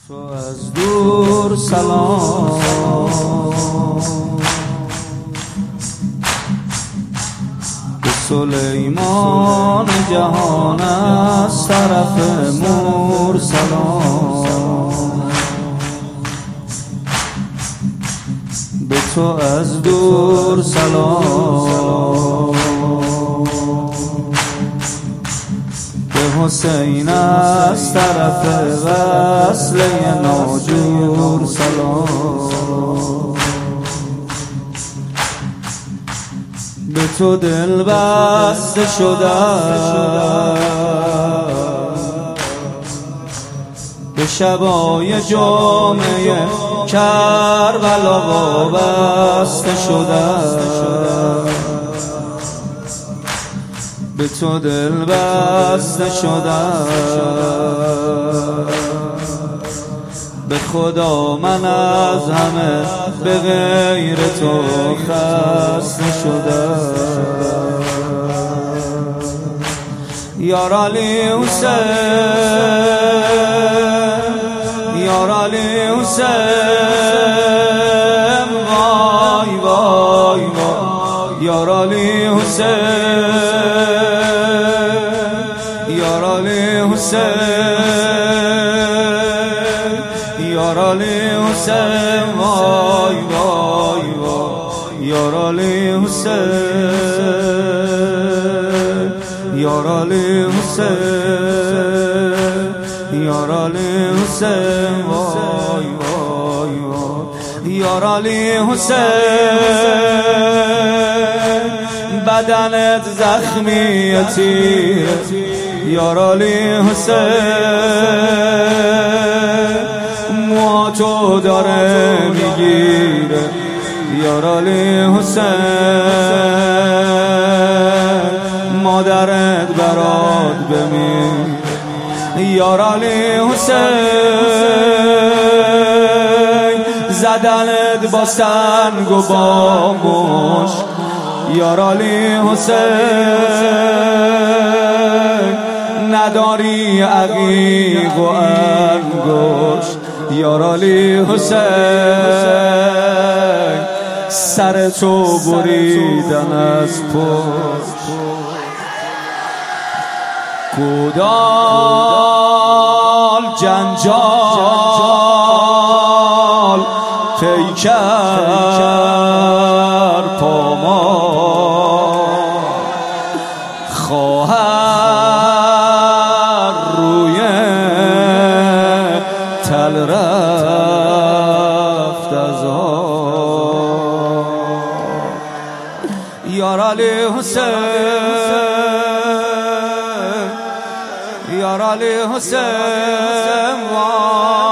تو از دور سلام به سلیمان جهان، از طرف مور سلام به تو از دور سلام، به حسین از طرف وصل ناجور سلام، به تو دل بسته شدم، به شبای جمعه کربلا وابسته شدم، به تو دل بسته شدم، به خدا من از همه به غیر تو خسته شدم. یار علی حسین، یار علی حسین، وای وای وای، یار علی حسین، یار علی حسین، یار علی حسین، وای وای وای، یار علی حسین، یار علی حسین، یار علی حسین، وای وای وای، یار علی حسین، بدنت زخمی تیر، یار علی حسین، موهاتو داره میگیره، یار علی حسین، مادرت برات بمیر، یار علی حسین، زدنت با سنگ و با مشت، یار علی حسین، نداری عقیق و انگشت، یار علی حسین، سر تو بریدن از پشت، کودال جنجال پیکر پامال، خواهر روی تل رفت از آب، یار علی حسین، یار علی حسین،